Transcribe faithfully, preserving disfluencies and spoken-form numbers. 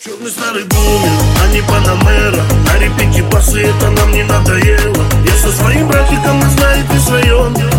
Черный старый бумер, а не панамера. На репите басы, это нам не надоело. Я со своим братиком, вы знаете, своем.